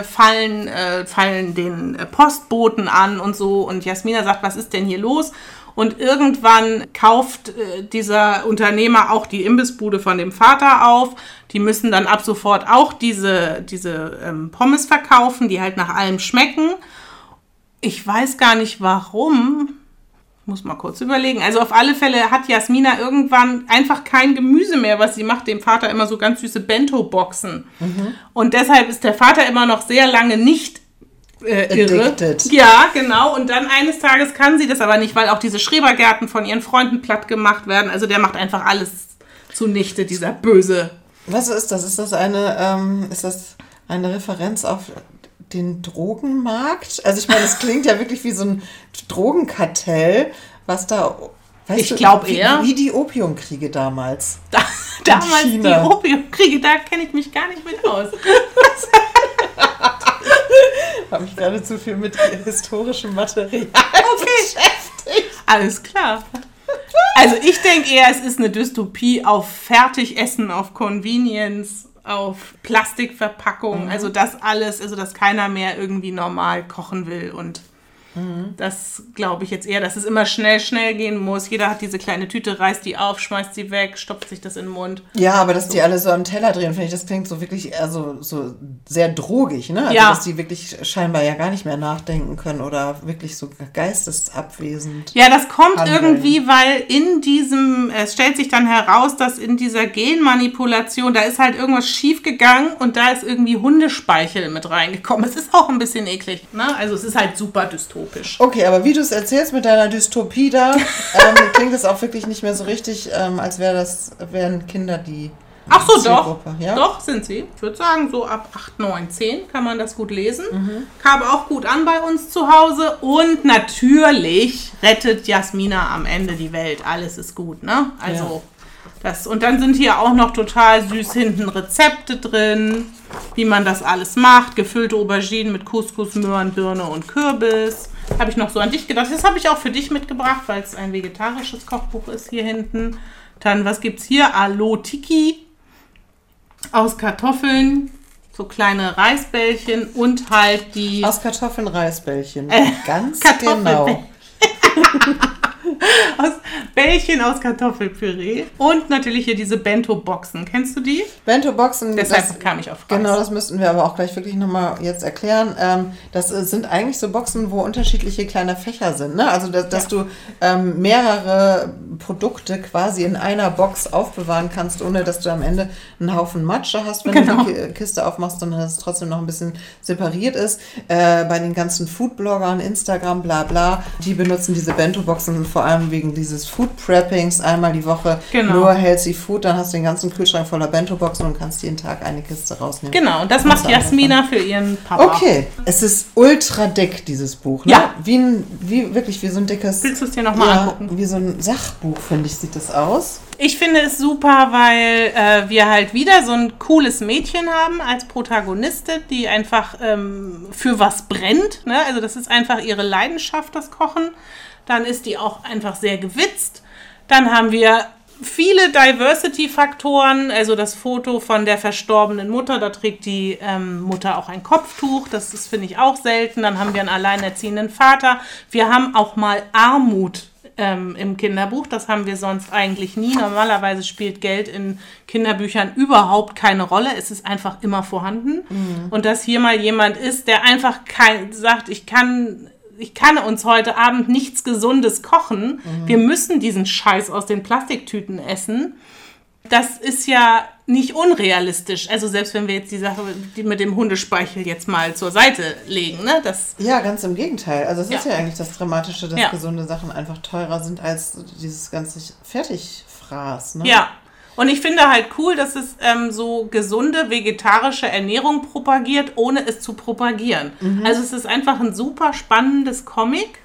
fallen den Postboten an und so. Und Jasmina sagt, was ist denn hier los? Und irgendwann kauft dieser Unternehmer auch die Imbissbude von dem Vater auf. Die müssen dann ab sofort auch diese Pommes verkaufen, die halt nach allem schmecken. Ich weiß gar nicht warum. Muss mal kurz überlegen. Also auf alle Fälle hat Jasmina irgendwann einfach kein Gemüse mehr, was sie macht. Dem Vater immer so ganz süße Bento-Boxen. Und deshalb ist der Vater immer noch sehr lange nicht irre. Ja, genau. Und dann eines Tages kann sie das aber nicht, weil auch diese Schrebergärten von ihren Freunden platt gemacht werden. Also der macht einfach alles zunichte, dieser böse. Was ist das? Ist das eine Referenz auf den Drogenmarkt? Also ich meine, es klingt ja wirklich wie so ein Drogenkartell, was da, weißt ich glaube eher, wie die Opiumkriege damals. Damals die Opiumkriege, da kenne ich mich gar nicht mit aus. Ich habe mich gerade zu viel mit historischem Material beschäftigt. Alles klar. Also ich denke eher, es ist eine Dystopie auf Fertigessen, auf Convenience, auf Plastikverpackung, also das alles, also dass keiner mehr irgendwie normal kochen will und das glaube ich jetzt eher, dass es immer schnell gehen muss. Jeder hat diese kleine Tüte, reißt die auf, schmeißt sie weg, stopft sich das in den Mund. Ja, aber dass die alle so am Teller drehen, finde ich, das klingt so wirklich so sehr drogig, ne? Also, ja. Dass die wirklich scheinbar ja gar nicht mehr nachdenken können oder wirklich so geistesabwesend. Ja, das kommt handeln. irgendwie, weil in diesem, es stellt sich dann heraus, dass in dieser Genmanipulation, da ist halt irgendwas schiefgegangen und da ist irgendwie Hundespeichel mit reingekommen. Es ist auch ein bisschen eklig, ne? Also es ist halt super dystopisch. Okay, aber wie du es erzählst mit deiner Dystopie da, klingt es auch wirklich nicht mehr so richtig, als wären Kinder die Ach so, doch. Zielgruppe, ja? Doch, sind sie. Ich würde sagen, so ab 8, 9, 10 kann man das gut lesen. Kam auch gut an bei uns zu Hause. Und natürlich rettet Jasmina am Ende die Welt. Alles ist gut, ne? Also das. Und dann sind hier auch noch total süß hinten Rezepte drin, wie man das alles macht. Gefüllte Auberginen mit Couscous, Möhren, Birne und Kürbis. Habe ich noch so an dich gedacht. Das habe ich auch für dich mitgebracht, weil es ein vegetarisches Kochbuch ist hier hinten. Dann, was gibt's hier? Alo Tiki aus Kartoffeln, so kleine Reisbällchen und halt die... Aus Kartoffeln Reisbällchen. Ganz Kartoffelbällchen. genau. Bällchen aus Kartoffelpüree und natürlich hier diese Bento-Boxen. Kennst du die? Bento-Boxen. Deshalb kam ich auf Reis. Genau, das müssten wir aber auch gleich wirklich nochmal jetzt erklären. Das sind eigentlich so Boxen, wo unterschiedliche kleine Fächer sind. Ne? Also, dass du mehrere Produkte quasi in einer Box aufbewahren kannst, ohne dass du am Ende einen Haufen Matsche hast, wenn du die Kiste aufmachst, sondern dass es trotzdem noch ein bisschen separiert ist. Bei den ganzen Foodbloggern, Instagram, bla bla, die benutzen diese Bento-Boxen vor allem wegen dieses Food-Preppings einmal die Woche. Genau. Nur Healthy Food, dann hast du den ganzen Kühlschrank voller Bento-Boxen und kannst jeden Tag eine Kiste rausnehmen. Genau, und das macht Jasmina für ihren Papa. Okay, es ist ultra dick, dieses Buch. Ne? Ja. Wirklich wie so ein dickes... Willst du es dir nochmal angucken? Wie so ein Sachbuch, finde ich, sieht das aus. Ich finde es super, weil wir halt wieder so ein cooles Mädchen haben als Protagonistin, die einfach für was brennt. Ne? Also das ist einfach ihre Leidenschaft, das Kochen. Dann ist die auch einfach sehr gewitzt. Dann haben wir viele Diversity-Faktoren, also das Foto von der verstorbenen Mutter, da trägt die Mutter auch ein Kopftuch, das ist, finde ich, auch selten. Dann haben wir einen alleinerziehenden Vater. Wir haben auch mal Armut im Kinderbuch, das haben wir sonst eigentlich nie. Normalerweise spielt Geld in Kinderbüchern überhaupt keine Rolle, es ist einfach immer vorhanden. Und dass hier mal jemand ist, der einfach sagt, ich kann uns heute Abend nichts Gesundes kochen. Wir müssen diesen Scheiß aus den Plastiktüten essen. Das ist ja nicht unrealistisch. Also selbst wenn wir jetzt die Sache mit dem Hundespeichel jetzt mal zur Seite legen, ne? Ja, ganz im Gegenteil. Also es ist ja eigentlich das Dramatische, dass gesunde Sachen einfach teurer sind als dieses ganze Fertigfraß. Ne? Ja. Und ich finde halt cool, dass es so gesunde vegetarische Ernährung propagiert, ohne es zu propagieren. Also es ist einfach ein super spannendes Comic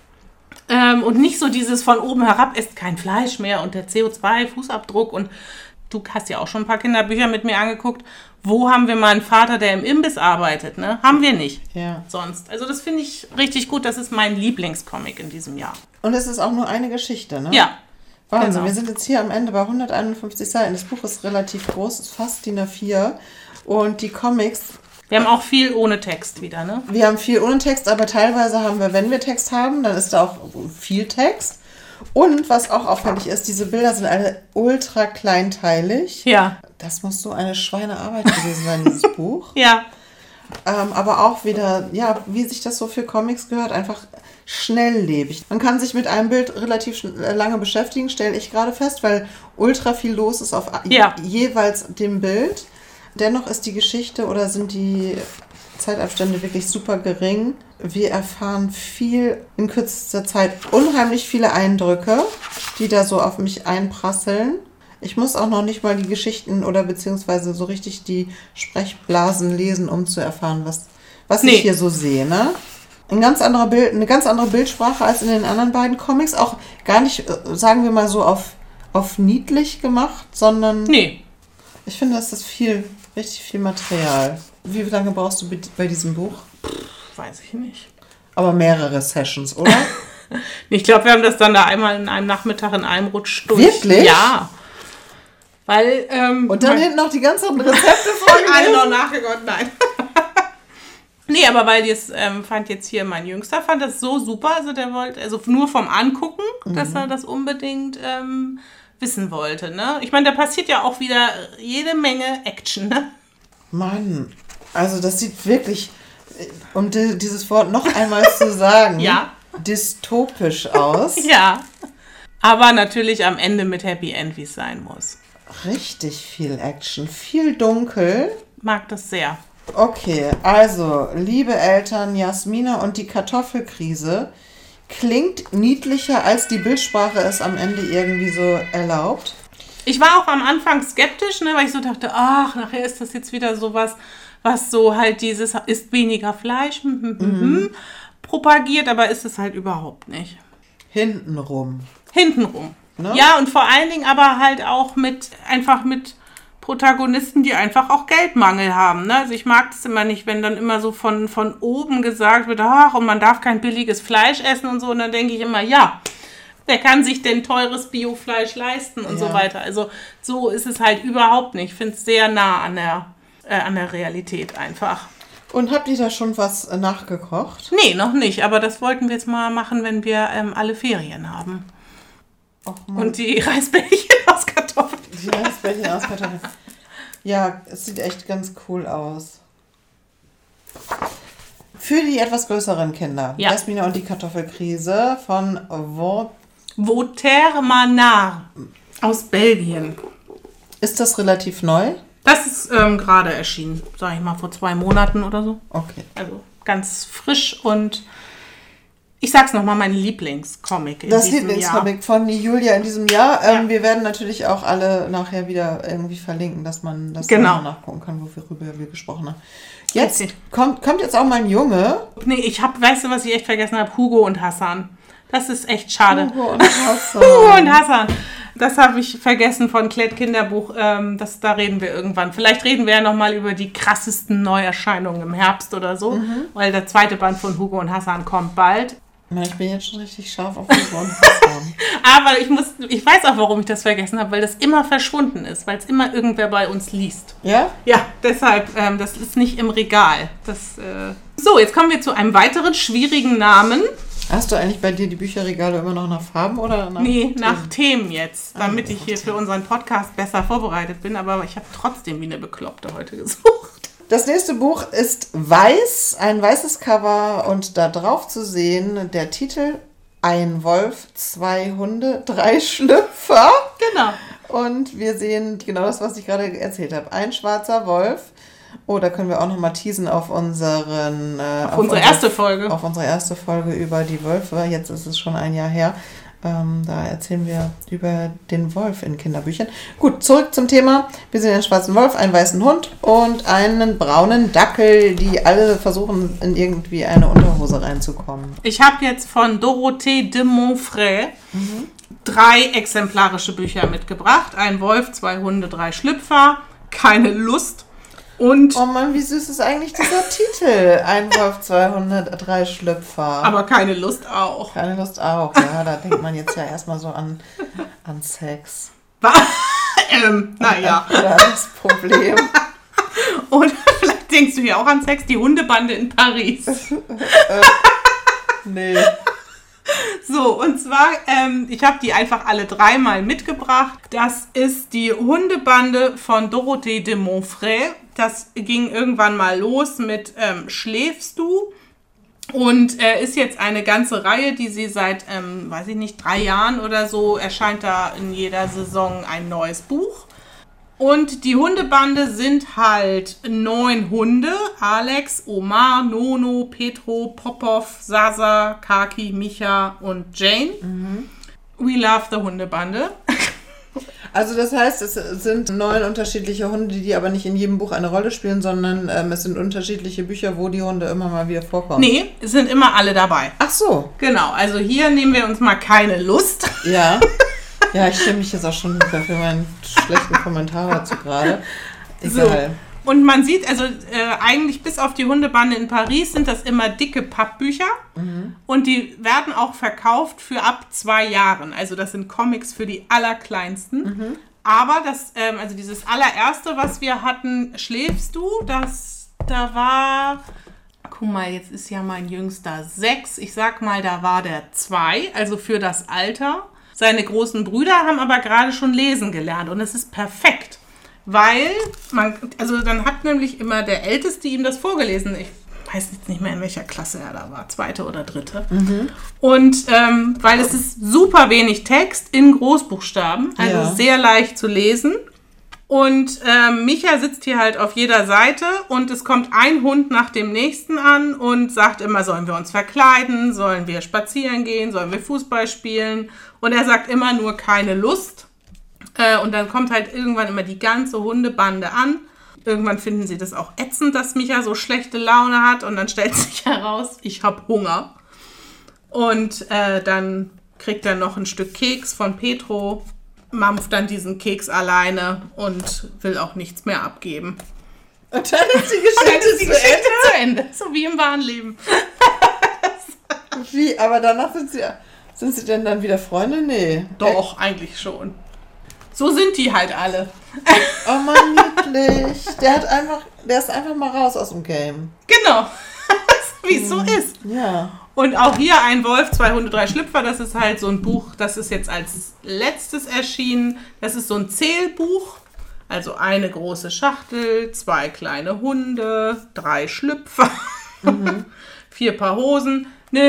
und nicht so dieses von oben herab, esst kein Fleisch mehr und der CO2-Fußabdruck. Und du hast ja auch schon ein paar Kinderbücher mit mir angeguckt. Wo haben wir mal einen Vater, der im Imbiss arbeitet? Ne? Haben wir nicht. Ja. Sonst. Also das finde ich richtig gut. Das ist mein Lieblingscomic in diesem Jahr. Und es ist auch nur eine Geschichte, ne? Ja. Wahnsinn, Genau. Wir sind jetzt hier am Ende bei 151 Seiten. Das Buch ist relativ groß, ist fast DIN A4. Und die Comics... Wir haben auch viel ohne Text wieder, ne? Wir haben viel ohne Text, aber teilweise haben wir, wenn wir Text haben, dann ist da auch viel Text. Und was auch auffällig ist, diese Bilder sind alle ultra kleinteilig. Ja. Das muss so eine Schweinearbeit gewesen sein, dieses Buch. Ja. Aber auch wieder, ja, wie sich das so für Comics gehört, einfach schnelllebig. Man kann sich mit einem Bild relativ lange beschäftigen, stelle ich gerade fest, weil ultra viel los ist auf jeweils dem Bild. Dennoch ist die Geschichte oder sind die Zeitabstände wirklich super gering. Wir erfahren viel in kürzester Zeit, unheimlich viele Eindrücke, die da so auf mich einprasseln. Ich muss auch noch nicht mal die Geschichten oder beziehungsweise so richtig die Sprechblasen lesen, um zu erfahren, was ich hier so sehe. Ne? Eine ganz andere Bildsprache als in den anderen beiden Comics. Auch gar nicht, sagen wir mal so, auf niedlich gemacht, sondern ich finde, das ist richtig viel Material. Wie lange brauchst du bei diesem Buch? Weiß ich nicht. Aber mehrere Sessions, oder? Ich glaube, wir haben das dann da einmal in einem Nachmittag in einem Rutsch durch. Wirklich? Ja. Weil, und dann hinten noch die ganzen Rezepte vorgelesen? Alle noch nachgegossen, nein. Nee, aber weil das fand jetzt hier mein Jüngster, fand das so super, also der wollte, also nur vom Angucken, dass er das unbedingt wissen wollte, ne? Ich meine, da passiert ja auch wieder jede Menge Action, ne? Mann, also das sieht wirklich, um dieses Wort noch einmal zu sagen, dystopisch aus. Ja, aber natürlich am Ende mit Happy End, wie es sein muss. Richtig viel Action, viel dunkel. Mag das sehr. Okay, also, liebe Eltern, Jasmina und die Kartoffelkrise klingt niedlicher, als die Bildsprache es am Ende irgendwie so erlaubt. Ich war auch am Anfang skeptisch, ne, weil ich so dachte, ach, nachher ist das jetzt wieder sowas, was so halt dieses isst weniger Fleisch propagiert, aber ist es halt überhaupt nicht. Hintenrum. Ne? Ja, und vor allen Dingen aber halt auch mit Protagonisten, die einfach auch Geldmangel haben. Ne? Also ich mag das immer nicht, wenn dann immer so von oben gesagt wird, ach, und man darf kein billiges Fleisch essen und so. Und dann denke ich immer, ja, wer kann sich denn teures Biofleisch leisten und so weiter. Also so ist es halt überhaupt nicht. Ich finde es sehr nah an der Realität einfach. Und habt ihr da schon was nachgekocht? Nee, noch nicht. Aber das wollten wir jetzt mal machen, wenn wir alle Ferien haben. Und die Reisbällchen aus Kartoffeln. Ja, es sieht echt ganz cool aus. Für die etwas größeren Kinder. Ja. Jasmina und die Kartoffelkrise von Wauters-Manard aus Belgien. Ist das relativ neu? Das ist gerade erschienen, sage ich mal, vor 2 Monaten oder so. Okay. Also ganz frisch und ich sag's nochmal, mein Lieblingscomic in das diesem Lieblingscomic Jahr. von Julia in diesem Jahr. Wir werden natürlich auch alle nachher wieder irgendwie verlinken, dass man das nachgucken kann, worüber wir gesprochen haben. Jetzt kommt jetzt auch mein Junge. Nee, weißt du, was ich echt vergessen habe? Hugo und Hassan. Das ist echt schade. Hugo und Hassan. Hugo und Hassan. Das habe ich vergessen von Klett Kinderbuch. Da reden wir irgendwann. Vielleicht reden wir ja nochmal über die krassesten Neuerscheinungen im Herbst oder so. Weil der 2. Band von Hugo und Hassan kommt bald. Ich bin jetzt schon richtig scharf auf Hugo und Hassan. Aber ich weiß auch, warum ich das vergessen habe, weil das immer verschwunden ist, weil es immer irgendwer bei uns liest. Ja? Ja, deshalb, das ist nicht im Regal. So, jetzt kommen wir zu einem weiteren schwierigen Namen. Hast du eigentlich bei dir die Bücherregale immer noch nach Farben oder nach Themen? Nach Themen jetzt, damit ich hier für unseren Podcast besser vorbereitet bin. Aber ich habe trotzdem wie eine Bekloppte heute gesucht. Das nächste Buch ist weiß, ein weißes Cover und da drauf zu sehen der Titel Ein Wolf, 2 Hunde, 3 Schlüpfer. Genau. Und wir sehen genau das, was ich gerade erzählt habe. Ein schwarzer Wolf. Oh, da können wir auch nochmal teasen auf unsere erste Folge. Auf unsere erste Folge über die Wölfe. Jetzt ist es schon ein Jahr her. Da erzählen wir über den Wolf in Kinderbüchern. Gut, zurück zum Thema. Wir sehen einen schwarzen Wolf, einen weißen Hund und einen braunen Dackel, die alle versuchen, in irgendwie eine Unterhose reinzukommen. Ich habe jetzt von Dorothée de Montfray 3 exemplarische Bücher mitgebracht. Ein Wolf, 2 Hunde, 3 Schlüpfer. Keine Lust. Und oh Mann, wie süß ist eigentlich dieser Titel? Ein Wolf, 2 Hunde, 3 Schlüpfer. Aber keine Lust auch. Keine Lust auch, ja. Da denkt man jetzt ja erstmal so an Sex. Naja. Oder das Problem. Und vielleicht denkst du ja auch an Sex, die Hundebande in Paris. Nee. So, und zwar, ich habe die einfach alle 3-mal mitgebracht. Das ist die Hundebande von Dorothée de Montfray. Das ging irgendwann mal los mit Schläfst du? Und ist jetzt eine ganze Reihe, die sie seit, 3 Jahren oder so, erscheint da in jeder Saison ein neues Buch. Und die Hundebande sind halt 9 Hunde. Alex, Omar, Nono, Petro, Popov, Sasa, Kaki, Micha und Jane. We love the Hundebande. Also das heißt, es sind 9 unterschiedliche Hunde, die aber nicht in jedem Buch eine Rolle spielen, sondern es sind unterschiedliche Bücher, wo die Hunde immer mal wieder vorkommen. Nee, es sind immer alle dabei. Ach so. Genau, also hier nehmen wir uns mal keine Lust. Ja. Ja, ich schäme mich jetzt auch schon für meinen schlechten Kommentar dazu gerade. Egal. So. Und man sieht, also eigentlich bis auf die Hundebande in Paris sind das immer dicke Pappbücher. Und die werden auch verkauft für ab 2 Jahren. Also das sind Comics für die Allerkleinsten. Aber das, also dieses allererste, was wir hatten, Schläfst du? Da war, guck mal, jetzt ist ja mein Jüngster 6. Ich sag mal, da war der 2, also für das Alter. Seine großen Brüder haben aber gerade schon lesen gelernt und es ist perfekt, weil dann hat nämlich immer der Älteste ihm das vorgelesen. Ich weiß jetzt nicht mehr, in welcher Klasse er da war, 2. oder 3. Und weil es ist super wenig Text in Großbuchstaben, also sehr leicht zu lesen. Und Micha sitzt hier halt auf jeder Seite und es kommt ein Hund nach dem nächsten an und sagt immer, sollen wir uns verkleiden, sollen wir spazieren gehen, sollen wir Fußball spielen? Und er sagt immer nur keine Lust. Und dann kommt halt irgendwann immer die ganze Hundebande an. Irgendwann finden sie das auch ätzend, dass Micha so schlechte Laune hat. Und dann stellt sich heraus, ich habe Hunger. Und dann kriegt er noch ein Stück Keks von Petro, mampft dann diesen Keks alleine und will auch nichts mehr abgeben. Und dann ist die Geschichte zu Ende. So wie im wahren Leben. Wie? Aber danach sind sie denn dann wieder Freunde? Nee. Doch, eigentlich schon. So sind die halt alle. Oh Mann, niedlich. Der ist einfach mal raus aus dem Game. Genau. Wie es so ist. Ja. Und auch hier ein Wolf, 2 Hunde, 3 Schlüpfer. Das ist halt so ein Buch, das ist jetzt als letztes erschienen. Das ist so ein Zählbuch. Also eine große Schachtel, 2 kleine Hunde, 3 Schlüpfer, 4 Paar Hosen.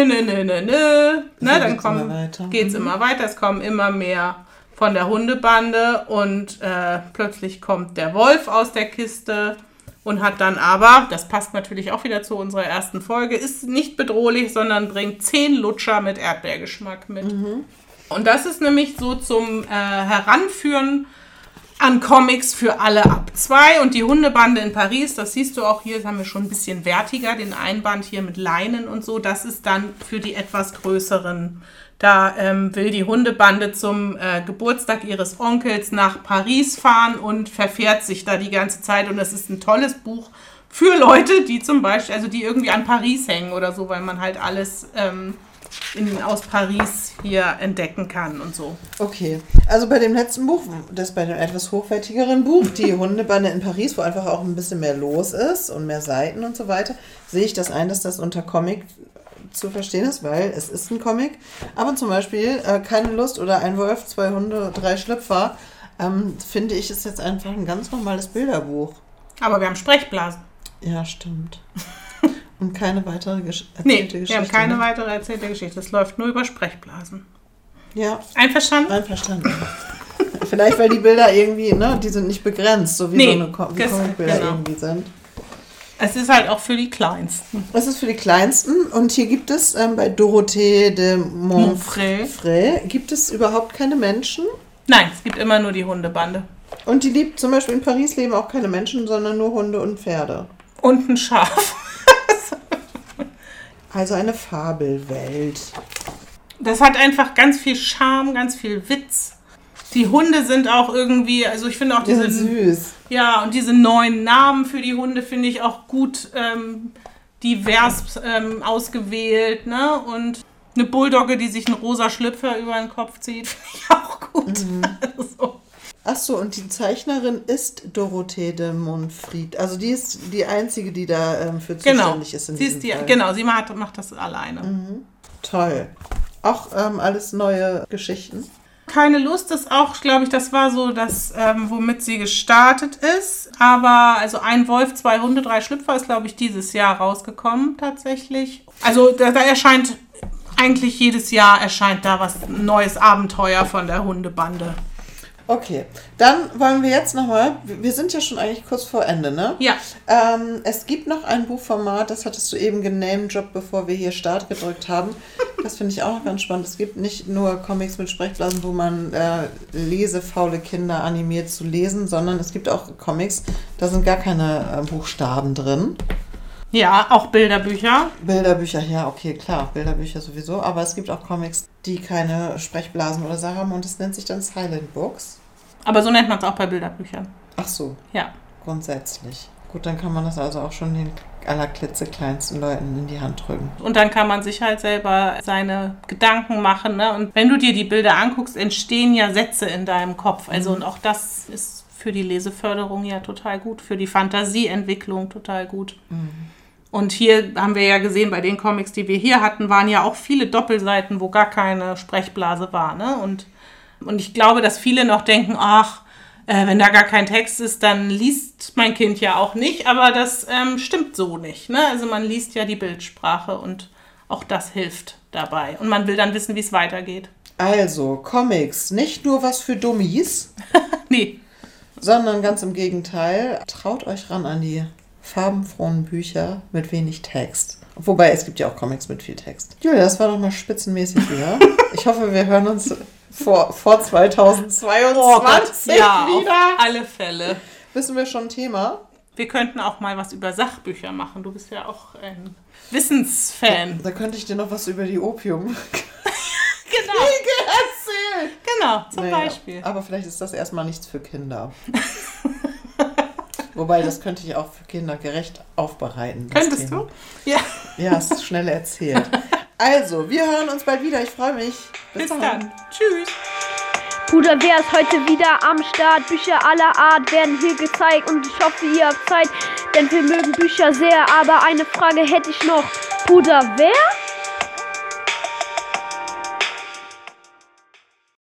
Dann geht's immer weiter. Es kommen immer mehr von der Hundebande und plötzlich kommt der Wolf aus der Kiste und hat dann aber, das passt natürlich auch wieder zu unserer ersten Folge, ist nicht bedrohlich, sondern bringt 10 Lutscher mit Erdbeergeschmack mit. Und das ist nämlich so zum Heranführen an Comics für alle ab 2. Und die Hundebande in Paris, das siehst du auch hier, das haben wir schon ein bisschen wertiger, den Einband hier mit Leinen und so, das ist dann für die etwas größeren. Da will die Hundebande zum Geburtstag ihres Onkels nach Paris fahren und verfährt sich da die ganze Zeit. Und das ist ein tolles Buch für Leute, die zum Beispiel, also die irgendwie an Paris hängen oder so, weil man halt alles aus Paris hier entdecken kann und so. Okay, also bei dem letzten Buch, bei dem etwas hochwertigeren Buch, die Hundebande in Paris, wo einfach auch ein bisschen mehr los ist und mehr Seiten und so weiter, sehe ich das ein, dass das unter Comic zu verstehen ist, weil es ist ein Comic. Aber zum Beispiel Keine Lust oder Ein Wolf, 2 Hunde, 3 Schlüpfer, finde ich, ist jetzt einfach ein ganz normales Bilderbuch. Aber wir haben Sprechblasen. Ja, stimmt. Und keine weitere erzählte Geschichte. Wir haben keine weitere erzählte Geschichte. Es läuft nur über Sprechblasen. Ja. Einverstanden? Einverstanden. Vielleicht, weil die Bilder irgendwie, die sind nicht begrenzt, so wie so eine Comicbilder irgendwie sind. Es ist halt auch für die Kleinsten. Es ist für die Kleinsten und hier gibt es bei Dorothée de Montfray gibt es überhaupt keine Menschen. Nein, es gibt immer nur die Hundebande. Und zum Beispiel in Paris leben auch keine Menschen, sondern nur Hunde und Pferde. Und ein Schaf. Also eine Fabelwelt. Das hat einfach ganz viel Charme, ganz viel Witz. Die Hunde sind auch irgendwie, also ich finde auch diese... süß. Ja, und diese neuen Namen für die Hunde finde ich auch gut divers ausgewählt, ne? Und eine Bulldogge, die sich einen rosa Schlüpfer über den Kopf zieht, finde ich auch gut. Also. Ach so, und die Zeichnerin ist Dorothée de Montfray. Also die ist die einzige, die da für zuständig ist in diesem Fall. Genau, sie macht das alleine. Toll. Auch alles neue Geschichten. Keine Lust ist auch, glaube ich, das war so das, womit sie gestartet ist. Aber also Ein Wolf, 2 Hunde, 3 Schlüpfer ist, glaube ich, dieses Jahr rausgekommen tatsächlich. Also da erscheint eigentlich jedes Jahr erscheint da was neues Abenteuer von der Hundebande. Okay, dann wollen wir jetzt nochmal, wir sind ja schon eigentlich kurz vor Ende, ne? Ja. Es gibt noch ein Buchformat, das hattest du eben genamedroppt, bevor wir hier Start gedrückt haben. Das finde ich auch noch ganz spannend. Es gibt nicht nur Comics mit Sprechblasen, wo man lesefaule Kinder animiert zu lesen, sondern es gibt auch Comics, da sind gar keine Buchstaben drin. Ja, auch Bilderbücher. Bilderbücher, ja, okay, klar, Bilderbücher sowieso, aber es gibt auch Comics, die keine Sprechblasen oder so haben und es nennt sich dann Silent Books. Aber so nennt man es auch bei Bilderbüchern. Ach so. Ja. Grundsätzlich. Gut, dann kann man das also auch schon den allerklitzekleinsten Leuten in die Hand drücken. Und dann kann man sich halt selber seine Gedanken machen, ne? Und wenn du dir die Bilder anguckst, entstehen ja Sätze in deinem Kopf. Also und auch das ist für die Leseförderung ja total gut, für die Fantasieentwicklung total gut. Mhm. Und hier haben wir ja gesehen, bei den Comics, die wir hier hatten, waren ja auch viele Doppelseiten, wo gar keine Sprechblase war. Ne? Und ich glaube, dass viele noch denken, wenn da gar kein Text ist, dann liest mein Kind ja auch nicht. Aber das stimmt so nicht. Ne? Also man liest ja die Bildsprache und auch das hilft dabei. Und man will dann wissen, wie es weitergeht. Also, Comics, nicht nur was für Dummies. Nee. Sondern ganz im Gegenteil. Traut euch ran an die farbenfrohen Bücher mit wenig Text. Wobei, es gibt ja auch Comics mit viel Text. Julia, das war doch mal spitzenmäßig wieder. Ich hoffe, wir hören uns vor 2022 ja, wieder. Auf alle Fälle. Wissen wir schon ein Thema? Wir könnten auch mal was über Sachbücher machen. Du bist ja auch ein Wissensfan. Da könnte ich dir noch was über die Opium genau. erzählen. Genau, zum Beispiel. Aber vielleicht ist das erstmal nichts für Kinder. Wobei, das könnte ich auch für Kinder gerecht aufbereiten. Könntest du? Ja. Ja, es ist schnell erzählt. Also, wir hören uns bald wieder. Ich freue mich. Bis dann. Tschüss. Bruder, wer ist heute wieder am Start? Bücher aller Art werden hier gezeigt und ich hoffe, ihr habt Zeit, denn wir mögen Bücher sehr. Aber eine Frage hätte ich noch. Bruder, wer?